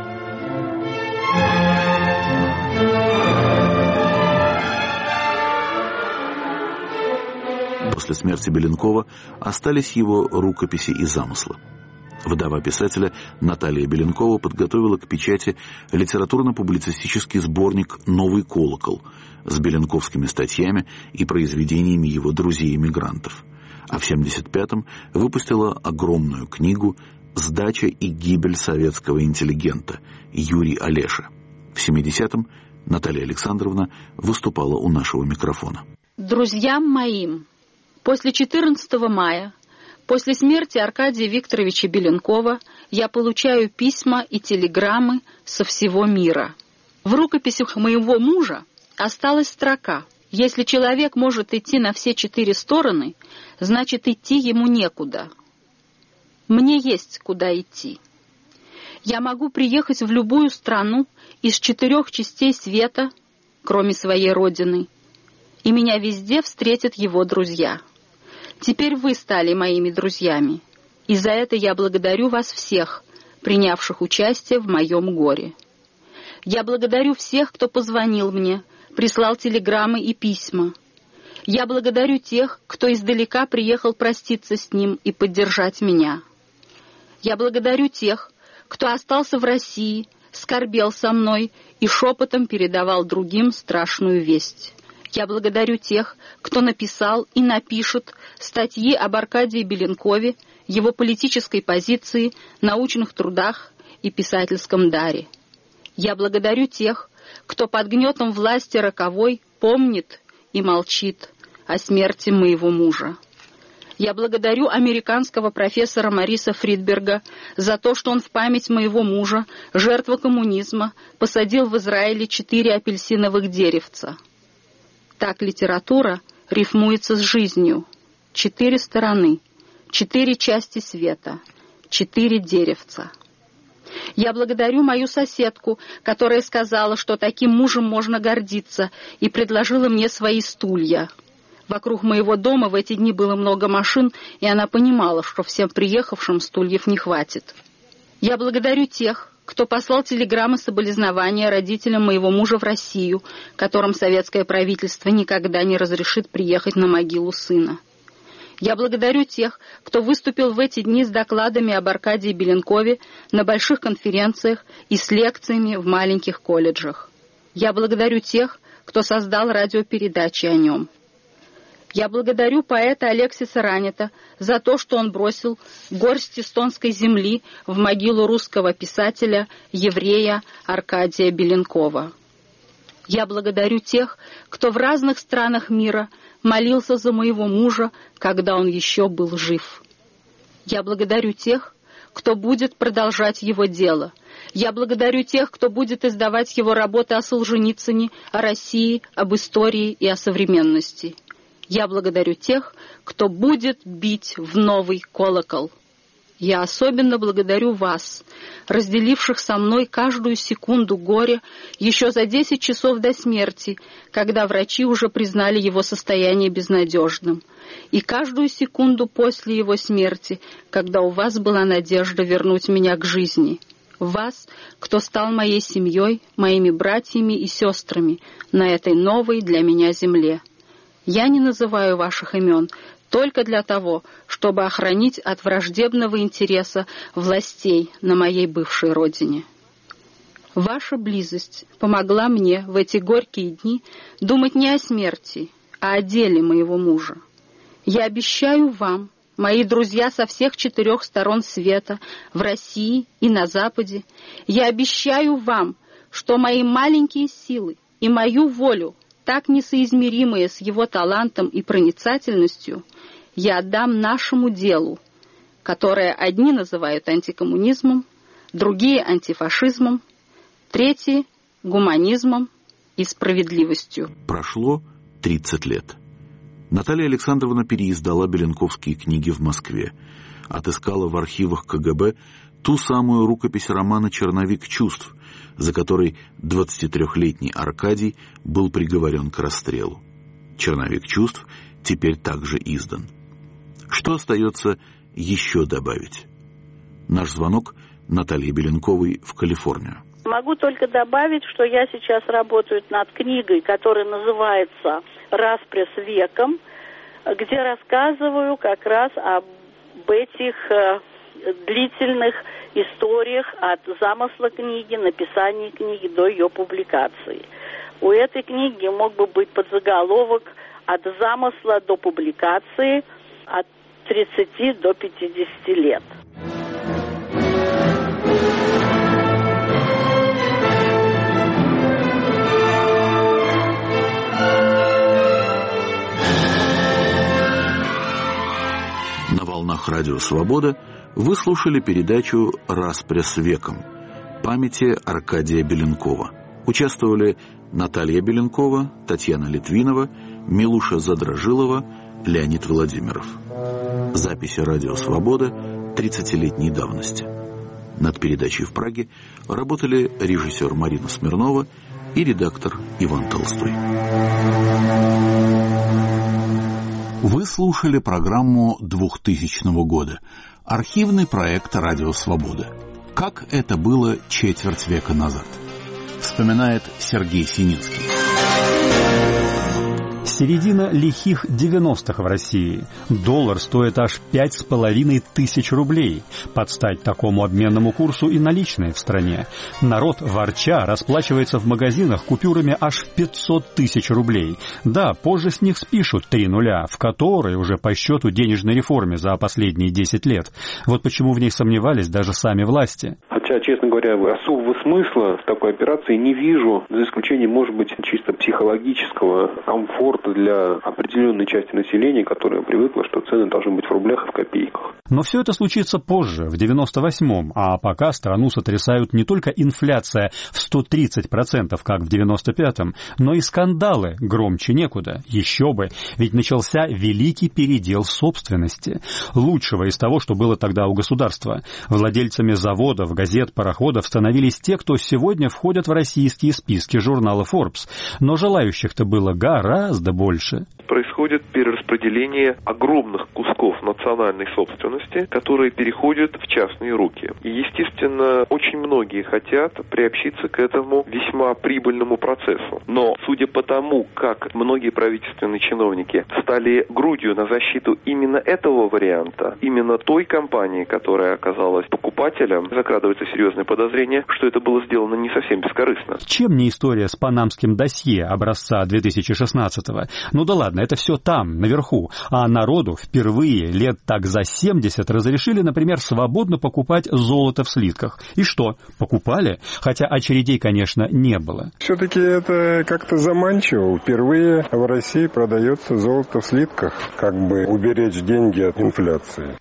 После смерти Беленкова остались его рукописи и замыслы. Вдова писателя Наталья Беленкова подготовила к печати литературно-публицистический сборник «Новый колокол» с беленковскими статьями и произведениями его друзей-эмигрантов. А в семьдесят пятом выпустила огромную книгу «Сдача и гибель советского интеллигента» Юрий Олеша. В семидесятом Наталья Александровна выступала у нашего микрофона. Друзьям моим, после четырнадцатого мая, после смерти Аркадия Викторовича Беленкова, я получаю письма и телеграммы со всего мира. В рукописях моего мужа осталась строка: «Если человек может идти на все четыре стороны, значит, идти ему некуда. Мне есть куда идти. Я могу приехать в любую страну из четырех частей света, кроме своей родины, и меня везде встретят его друзья. Теперь вы стали моими друзьями, и за это я благодарю вас всех, принявших участие в моем горе. Я благодарю всех, кто позвонил мне, прислал телеграммы и письма. Я благодарю тех, кто издалека приехал проститься с ним и поддержать меня. Я благодарю тех, кто остался в России, скорбел со мной и шепотом передавал другим страшную весть. Я благодарю тех, кто написал и напишет статьи об Аркадии Беленкове, его политической позиции, научных трудах и писательском даре. Я благодарю тех, кто под гнетом власти роковой помнит и молчит о смерти моего мужа. Я благодарю американского профессора Мариса Фридберга за то, что он в память моего мужа, жертвы коммунизма, посадил в Израиле четыре апельсиновых деревца. Так литература рифмуется с жизнью. Четыре стороны, четыре части света, четыре деревца. Я благодарю мою соседку, которая сказала, что таким мужем можно гордиться, и предложила мне свои стулья. Вокруг моего дома в эти дни было много машин, и она понимала, что всем приехавшим стульев не хватит. Я благодарю тех, кто послал телеграммы соболезнования родителям моего мужа в Россию, которым советское правительство никогда не разрешит приехать на могилу сына. Я благодарю тех, кто выступил в эти дни с докладами об Аркадии Беленкове на больших конференциях и с лекциями в маленьких колледжах. Я благодарю тех, кто создал радиопередачи о нем. Я благодарю поэта Алексиса Ранета за то, что он бросил горсть эстонской земли в могилу русского писателя, еврея Аркадия Беленкова. Я благодарю тех, кто в разных странах мира молился за моего мужа, когда он еще был жив. Я благодарю тех, кто будет продолжать его дело. Я благодарю тех, кто будет издавать его работы о Солженицыне, о России, об истории и о современности. Я благодарю тех, кто будет бить в новый колокол. Я особенно благодарю вас, разделивших со мной каждую секунду горя еще за десять часов до смерти, когда врачи уже признали его состояние безнадежным, и каждую секунду после его смерти, когда у вас была надежда вернуть меня к жизни. Вас, кто стал моей семьей, моими братьями и сестрами на этой новой для меня земле. Я не называю ваших имен только для того, чтобы охранить от враждебного интереса властей на моей бывшей родине. Ваша близость помогла мне в эти горькие дни думать не о смерти, а о деле моего мужа. Я обещаю вам, мои друзья со всех четырех сторон света, в России и на Западе, я обещаю вам, что мои маленькие силы и мою волю, так несоизмеримые с его талантом и проницательностью, я отдам нашему делу, которое одни называют антикоммунизмом, другие антифашизмом, третьи гуманизмом и справедливостью. Прошло тридцать лет. Наталья Александровна переиздала беленковские книги в Москве, отыскала в архивах ка гэ бэ ту самую рукопись романа «Черновик чувств», за которой двадцатитрёхлетний Аркадий был приговорен к расстрелу. «Черновик чувств» теперь также издан. Что остается еще добавить? Наш звонок Наталье Беленковой в Калифорнию. Могу только добавить, что я сейчас работаю над книгой, которая называется «Распря с веком», где рассказываю как раз об этих э, длительных историях от замысла книги, написания книги до ее публикации. У этой книги мог бы быть подзаголовок «От замысла до публикации, от тридцати до пятидесяти лет». На волнах Радио Свобода вы слушали передачу «Распря с веком» памяти Аркадия Беленкова. Участвовали Наталья Беленкова, Татьяна Литвинова, Милуша Задражилова, Леонид Владимиров. Записи «Радио Свобода» тридцатилетней давности. Над передачей в Праге работали режиссер Марина Смирнова и редактор Иван Толстой. Вы слушали программу двухтысячного года. Архивный проект «Радио Свобода». Как это было четверть века назад? Вспоминает Сергей Сининский. Середина лихих девяностых в России. Доллар стоит аж пять с половиной тысяч рублей. Под стать такому обменному курсу и наличные в стране. Народ, ворча, расплачивается в магазинах купюрами аж в пятьсот тысяч рублей. Да, позже с них спишут три нуля, в которой уже по счету денежной реформе за последние десять лет. Вот почему в ней сомневались даже сами власти. Хотя, честно говоря, особого смысла в такой операции не вижу, за исключением, может быть, чисто психологического комфорта для определенной части населения, которая привыкла, что цены должны быть в рублях и в копейках. Но все это случится позже, в девяносто восьмом, а пока страну сотрясают не только инфляция в сто тридцать процентов, как в девяносто пятом, но и скандалы громче некуда. Еще бы, ведь начался великий передел собственности. Лучшего из того, что было тогда у государства. Владельцами заводов, газет, пароходов становились те, кто сегодня входят в российские списки журнала Forbes. Но желающих-то было гораздо больше. Происходит перераспределение огромных кусков национальной собственности, которые переходят в частные руки. И, естественно, очень многие хотят приобщиться к этому весьма прибыльному процессу. Но, судя по тому, как многие правительственные чиновники стали грудью на защиту именно этого варианта, именно той компании, которая оказалась покупателем, закрадывается серьезное подозрение, что это было сделано не совсем бескорыстно. Чем не история с панамским досье образца две тысячи шестнадцатого? Ну да ладно, это все там, наверху. А народу впервые лет так за семьдесят разрешили, например, свободно покупать золото в слитках. И что? Покупали? Хотя очередей, конечно, не было. Все-таки это как-то заманчиво. Впервые в России продается золото в слитках, как бы уберечь деньги от инфляции. Самым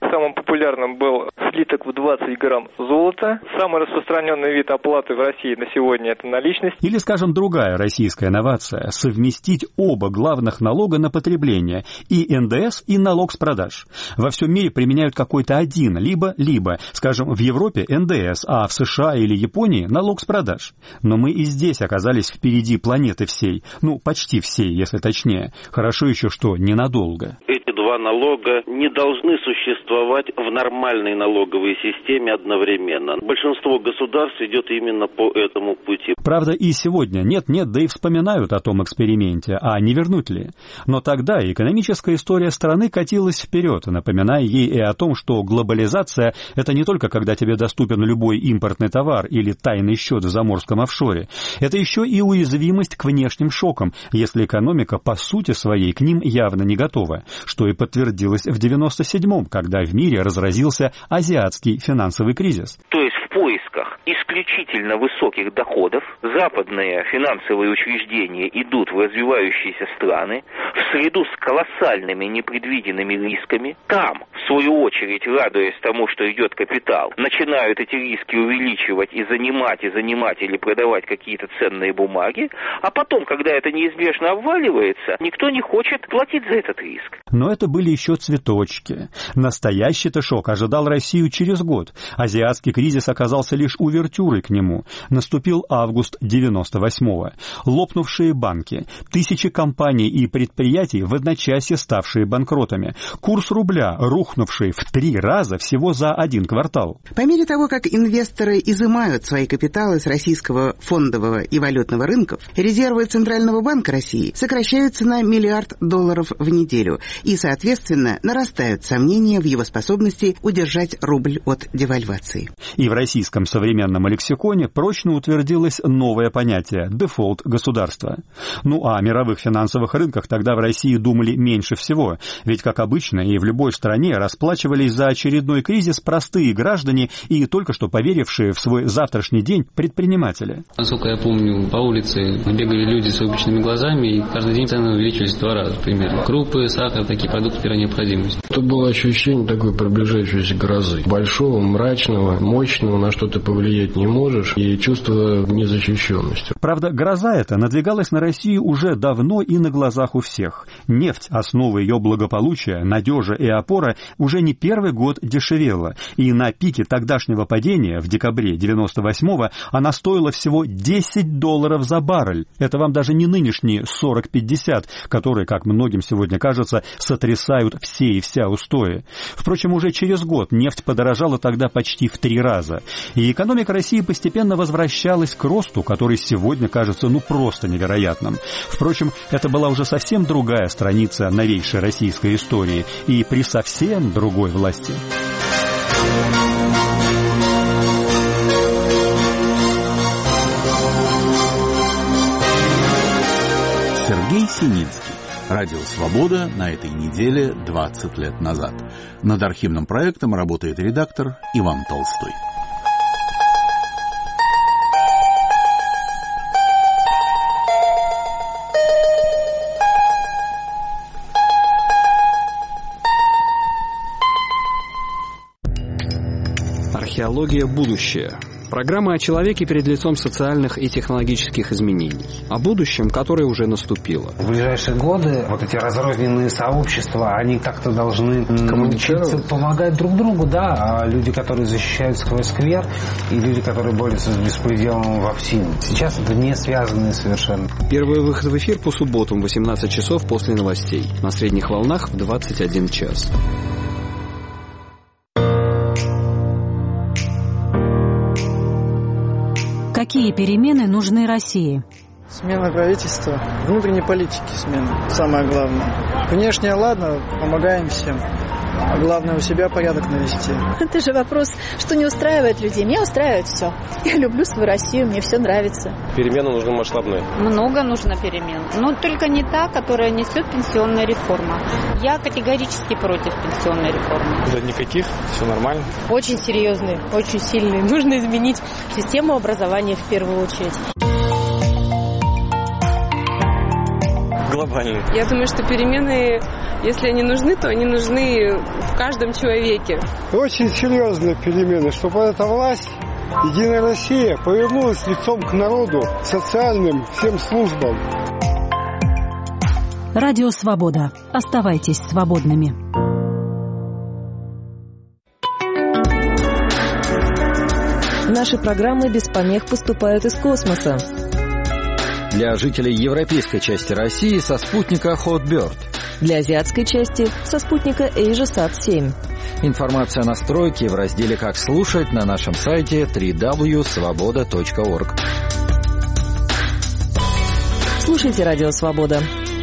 популярным был слиток в двадцать грамм золота. Самый распространенный вид оплаты в России на сегодня – это наличность. Или, скажем, другая российская новация – совместить оба главных налога на потребление – и эн дэ эс, и налог с продаж. Во всем мире применяют какой-то один, либо-либо. Скажем, в Европе эн дэ эс, а в США или Японии – налог с продаж. Но мы и здесь оказались впереди планеты всей. Ну, почти всей, если точнее. Хорошо еще, что ненадолго. Эти два налога не должны существовать в нормальной налоговой системе одновременно. Большинство государств идет именно по этому пути. Правда, и сегодня нет-нет, да и вспоминают о том эксперименте, а не вернуть ли. Но тогда экономическая история страны катилась вперед, напоминая ей и о том, что глобализация – это не только когда тебе доступен любой импортный товар или тайный счет в заморском офшоре. Это еще и уязвимость к внешним шокам, если экономика по сути своей к ним явно не готова, что и подтвердилось в девяносто седьмом, когда в мире разразился азиатский финансовый кризис. То есть в поисках исключительно высоких доходов западные финансовые учреждения идут в развивающиеся страны в среду с колоссальными непредвиденными рисками. Там, в свою очередь, радуясь тому, что идет капитал, начинают эти риски увеличивать и занимать, и занимать или продавать какие-то ценные бумаги, а потом, когда это неизбежно обваливается, никто не хочет платить за этот риск. Но это были еще цветочки. Настоящий-то шок ожидал Россию через год. Азиатский кризис оказался лишь увертюрой к нему. Наступил август девяносто восьмого. Лопнувшие банки, тысячи компаний и предприятий, в одночасье ставшие банкротами, курс рубля, рухнувший в три раза всего за один квартал. По мере того, как инвесторы изымают свои капиталы с российского фондового и валютного рынков, резервы Центрального банка России сокращаются на миллиард долларов в неделю, и, соответственно, нарастают сомнения в его способности удержать рубль от девальвации. И в российском современном лексиконе прочно утвердилось новое понятие – дефолт государства. Ну а о мировых финансовых рынках тогда в России думали меньше всего, ведь, как обычно, и в любой стране расплачивались за очередной кризис простые граждане и только что поверившие в свой завтрашний день предприниматели. Насколько я помню, по улице бегали люди с обычными глазами, и каждый день цены увеличивались в два раза примерно. Крупы, сахар, такие продукты первой необходимости. Это было ощущение такой приближающейся грозы. Большого, мрачного, мощного, на что ты повлиять не можешь, и чувство незащищенности. Правда, гроза эта надвигалась на Россию уже давно и на глазах у всех. Нефть, основа ее благополучия, надежа и опора, уже не первый год дешевела. И на пике тогдашнего падения, в декабре девяносто восьмого, она стоила всего десять долларов за баррель. Это вам даже не нынешние сорок-пятьдесят, которые, как многим сегодня кажется, сотрясают все и вся устои. Впрочем, уже через год нефть подорожала тогда почти в три раза. И экономика России постепенно возвращалась к росту, который сегодня кажется ну просто невероятным. Впрочем, это была уже совсем другая страница новейшей российской истории и при совсем другой власти. Сергей Сининский. Радио «Свобода» на этой неделе двадцать лет назад. Над архивным проектом работает редактор Иван Толстой. Археология будущее. Программа о человеке перед лицом социальных и технологических изменений. О будущем, которое уже наступило. В ближайшие годы вот эти разрозненные сообщества, они как-то должны научиться помогать друг другу, да. А люди, которые защищают свой сквер, и люди, которые борются с беспределом во ВСИН. Сейчас это не связанные совершенно. Первый выход в эфир по субботам в восемнадцать часов после новостей. На средних волнах в двадцать один час. Какие перемены нужны России? Смена правительства, внутренней политики смена, самое главное. Внешне, ладно, помогаем всем. А главное, у себя порядок навести. Это же вопрос, что не устраивает людей. Меня устраивает все. Я люблю свою Россию, мне все нравится. Перемены нужны масштабные. Много нужно перемен. Но только не та, которая несет пенсионная реформа. Я категорически против пенсионной реформы. Да никаких, все нормально. Очень серьезные, очень сильные. Нужно изменить систему образования в первую очередь. глобальный. Я думаю, что перемены, если они нужны, то они нужны в каждом человеке. Очень серьезные перемены, чтобы эта власть, Единая Россия, повернулась лицом к народу, социальным всем службам. Радио «Свобода». Оставайтесь свободными. Наши программы без помех поступают из космоса. Для жителей европейской части России со спутника Hotbird. Для азиатской части со спутника AsiaSat семь. Информация о настройке в разделе «Как слушать» на нашем сайте дабл ю дабл ю дабл ю точка свобода точка орг. Слушайте «Радио Свобода».